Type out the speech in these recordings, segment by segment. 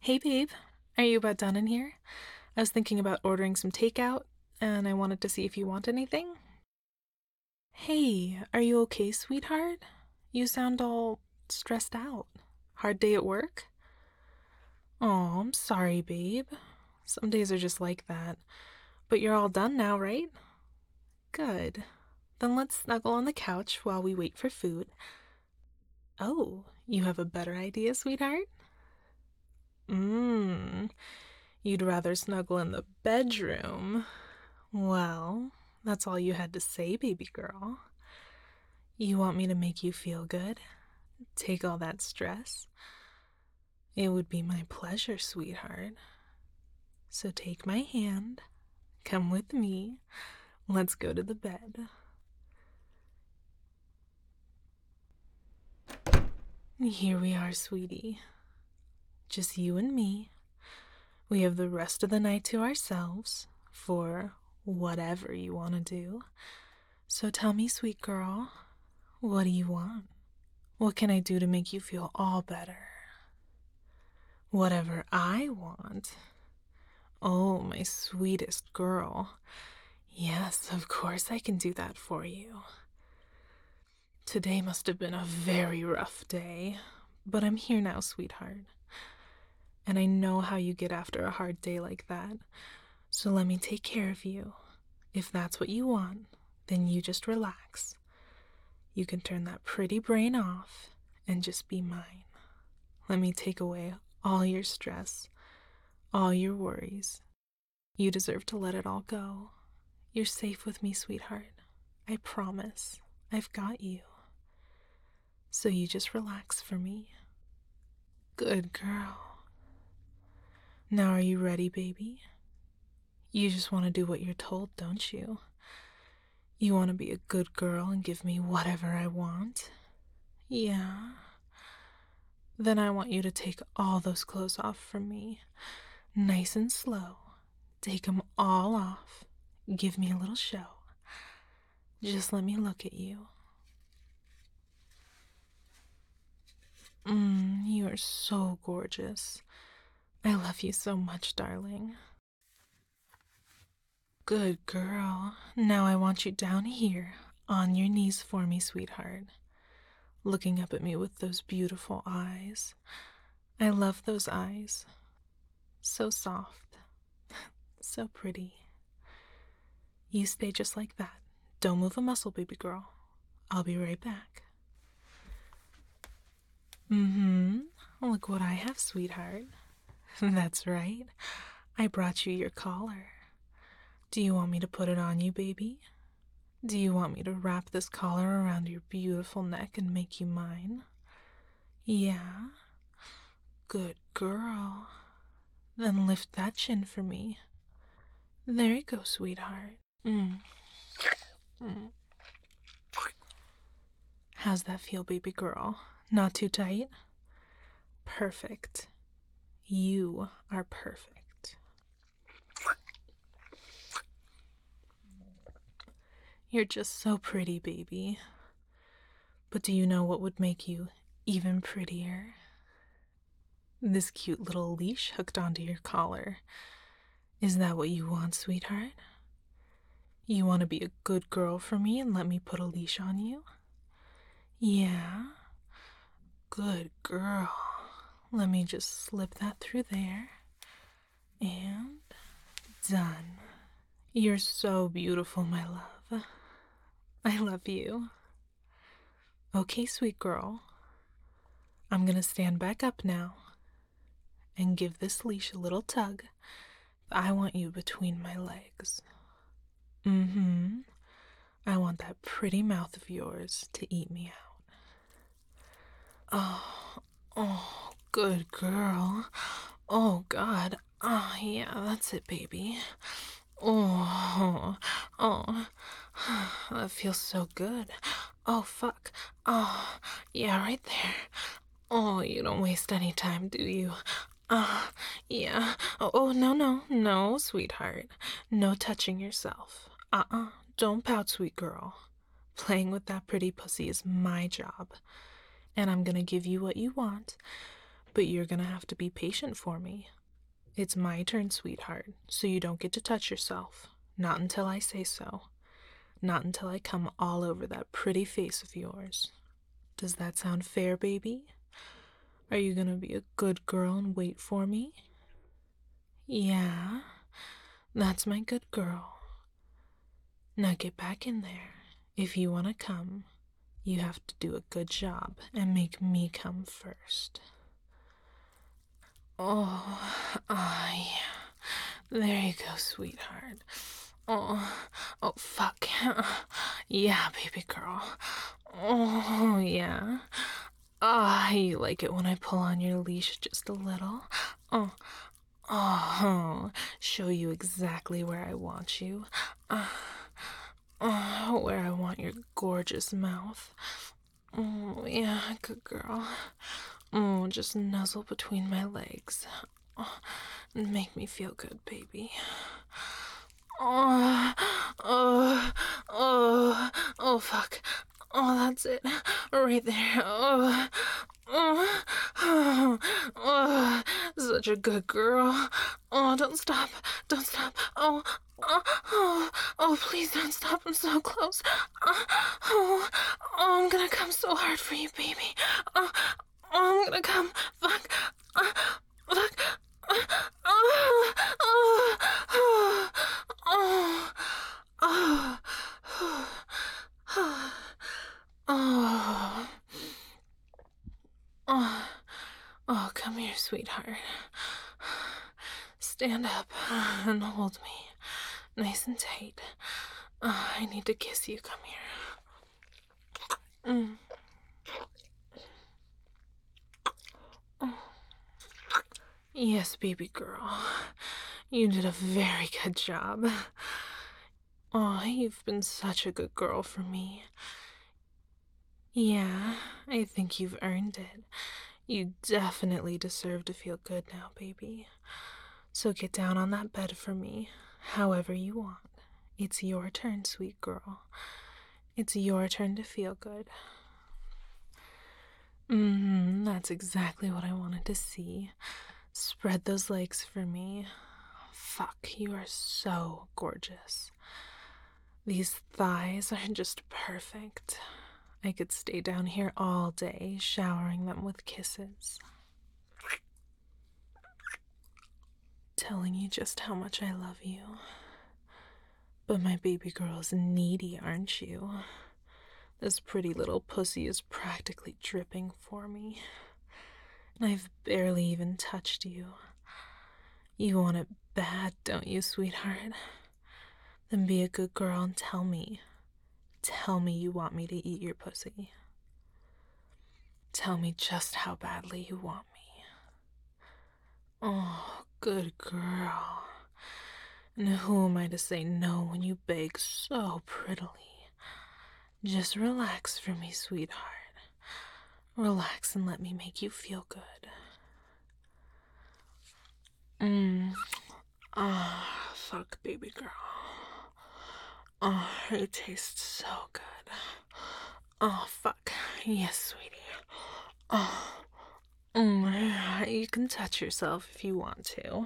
Hey babe, are you about done in here? I was thinking about ordering some takeout, and I wanted to see if you want anything. Hey, are you okay, sweetheart? You sound all stressed out. Hard day at work? Oh, I'm sorry, babe. Some days are just like that. But you're all done now, right? Good. Then let's snuggle on the couch while we wait for food. Oh, you have a better idea, sweetheart? Mmm, you'd rather snuggle in the bedroom. Well, that's all you had to say, baby girl. You want me to make you feel good? Take all that stress? It would be my pleasure, sweetheart. So take my hand, come with me, let's go to the bed. Here we are, sweetie. Just you and me. We have the rest of the night to ourselves for whatever you want to do. So tell me, sweet girl, what do you want? What can I do to make you feel all better? Whatever I want. Oh, my sweetest girl. Yes, of course I can do that for you. Today must have been a very rough day, but I'm here now, sweetheart. And I know how you get after a hard day like that, so let me take care of you. If that's what you want, then you just relax. You can turn that pretty brain off and just be mine. Let me take away all your stress, all your worries. You deserve to let it all go. You're safe with me, sweetheart. I promise. I've got you. So you just relax for me. Good girl. Now are you ready, baby? You just want to do what you're told, don't you? You want to be a good girl and give me whatever I want? Yeah. Then I want you to take all those clothes off from me. Nice and slow. Take them all off. Give me a little show. Just let me look at you. You are so gorgeous. I love you so much, darling. Good girl. Now I want you down here, on your knees for me, sweetheart. Looking up at me with those beautiful eyes. I love those eyes. So soft. So pretty. You stay just like that. Don't move a muscle, baby girl. I'll be right back. Look what I have, sweetheart. That's right. I brought you your collar. Do you want me to put it on you, baby? Do you want me to wrap this collar around your beautiful neck and make you mine? Yeah? Good girl. Then lift that chin for me. There you go, sweetheart. How's that feel, baby girl? Not too tight? Perfect. You are perfect. You're just so pretty, baby. But do you know what would make you even prettier? This cute little leash hooked onto your collar. Is that what you want, sweetheart? You want to be a good girl for me and let me put a leash on you? Yeah? Good girl. Let me just slip that through there. And done. You're so beautiful, my love. I love you. Okay, sweet girl. I'm gonna stand back up now and give this leash a little tug. I want you between my legs. I want that pretty mouth of yours to eat me out. Oh, good girl. Oh, God. Oh, yeah, that's it, baby. Oh, that feels so good. Oh, fuck. Oh, yeah, right there. Oh, you don't waste any time, do you? Yeah. Oh, no, sweetheart. No touching yourself. Don't pout, sweet girl. Playing with that pretty pussy is my job. And I'm gonna give you what you want. But you're gonna have to be patient for me. It's my turn, sweetheart, so you don't get to touch yourself. Not until I say so. Not until I come all over that pretty face of yours. Does that sound fair, baby? Are you gonna be a good girl and wait for me? Yeah, that's my good girl. Now get back in there. If you want to come, you have to do a good job and make me come first. Oh, yeah. There you go, sweetheart. Oh, fuck. Yeah, baby girl. Oh, yeah. You like it when I pull on your leash just a little? Show you exactly where I want you. Where I want your gorgeous mouth. Oh, yeah, good girl. Oh, just nuzzle between my legs. And make me feel good, baby. Oh, fuck. Oh, that's it. Right there. Such a good girl. Oh, don't stop. Don't stop. Please don't stop. I'm so close. I'm gonna come so hard for you, baby. I'm gonna come. Fuck. Fuck. Come here, sweetheart. Stand up and hold me nice and tight. I need to kiss you. Come here. Yes, baby girl. You did a very good job. You've been such a good girl for me. Yeah, I think you've earned it. You definitely deserve to feel good now, baby. So get down on that bed for me, however you want. It's your turn, sweet girl. It's your turn to feel good. That's exactly what I wanted to see. Spread those legs for me. Fuck, you are so gorgeous. These thighs are just perfect. I could stay down here all day, showering them with kisses. Telling you just how much I love you. But my baby girl's needy, aren't you? This pretty little pussy is practically dripping for me. And I've barely even touched you. You want it bad, don't you, sweetheart? Then be a good girl and tell me. Tell me you want me to eat your pussy. Tell me just how badly you want me. Oh, good girl. And who am I to say no when you beg so prettily? Just relax for me, sweetheart. Relax and let me make you feel good. Fuck, baby girl. It tastes so good. Fuck. Yes, sweetie. You can touch yourself if you want to.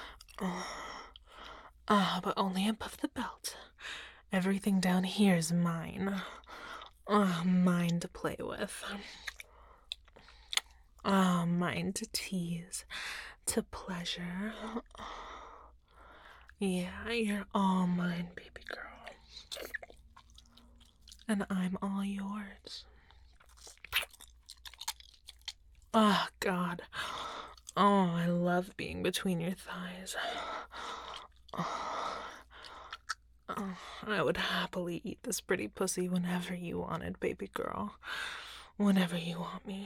But only above the belt. Everything down here is mine. Mine to play with. Mine to tease, to pleasure. Yeah, you're all mine, baby girl. And I'm all yours. Oh, God. I love being between your thighs. I would happily eat this pretty pussy whenever you wanted, baby girl. Whenever you want me.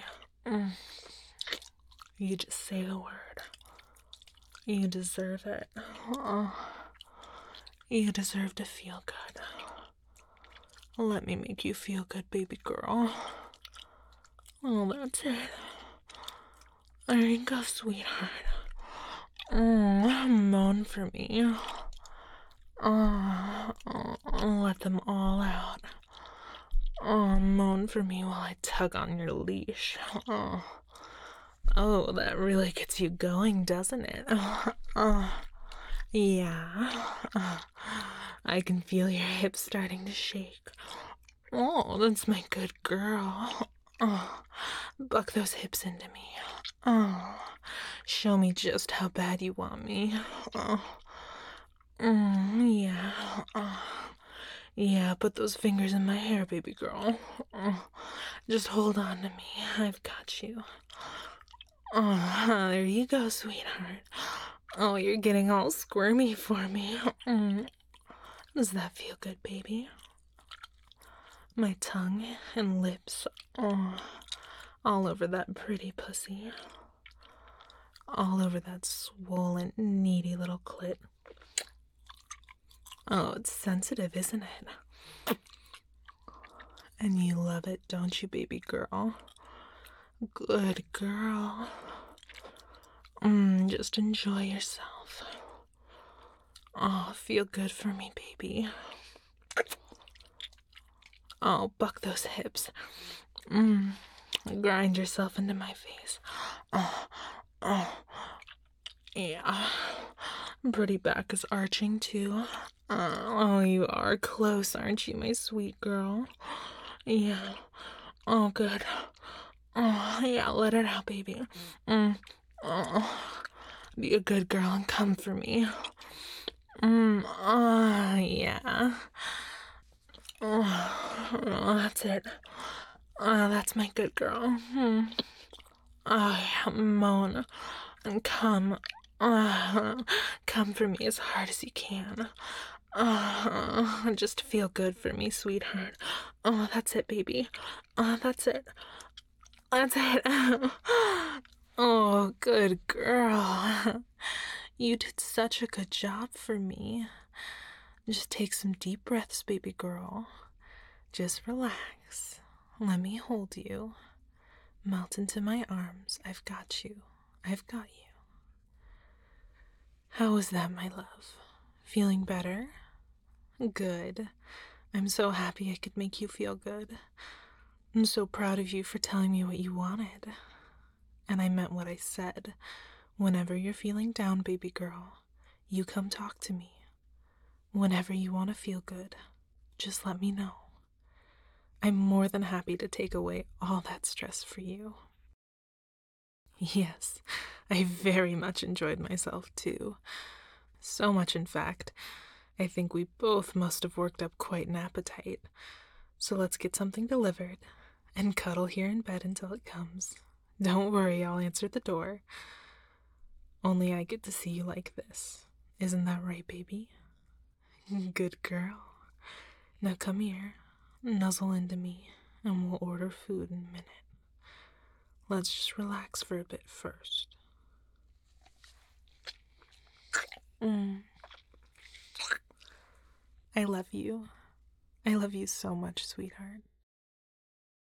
You just say the word. You deserve it. You deserve to feel good. Let me make you feel good, baby girl. Oh, that's it. There you go, sweetheart. Moan for me. Let them all out. Moan for me while I tug on your leash. Oh, that really gets you going, doesn't it? Yeah. I can feel your hips starting to shake. Oh, that's my good girl. Oh, buck those hips into me. Oh, show me just how bad you want me. Oh, yeah. Yeah, put those fingers in my hair, baby girl. Just hold on to me. I've got you. Oh, there you go, sweetheart. Oh, you're getting all squirmy for me. Does that feel good, baby? My tongue and lips, all over that pretty pussy. All over that swollen, needy little clit. Oh, it's sensitive, isn't it? And you love it, don't you, baby girl? Good girl. Just enjoy yourself. Oh, feel good for me, baby. Oh, buck those hips. Grind yourself into my face. Oh, yeah. Pretty back is arching, too. Oh, you are close, aren't you, my sweet girl? Yeah. Oh, good. Oh, yeah, let it out, baby. Oh, be a good girl and come for me. Yeah. That's it. That's my good girl. Oh, yeah, moan and come. Come for me as hard as you can. Just feel good for me, sweetheart. Oh, that's it, baby. That's it. That's it. Oh, good girl. You did such a good job for me. Just take some deep breaths, baby girl. Just relax. Let me hold you. Melt into my arms. I've got you. I've got you. How was that, my love? Feeling better? Good. I'm so happy I could make you feel good. I'm so proud of you for telling me what you wanted. And I meant what I said. Whenever you're feeling down, baby girl, you come talk to me. Whenever you want to feel good, just let me know. I'm more than happy to take away all that stress for you. Yes, I very much enjoyed myself too. So much, in fact, I think we both must have worked up quite an appetite. So let's get something delivered and cuddle here in bed until it comes. Don't worry, I'll answer the door. Only I get to see you like this. Isn't that right, baby? Good girl. Now come here, nuzzle into me, and we'll order food in a minute. Let's just relax for a bit first. I love you. I love you so much, sweetheart.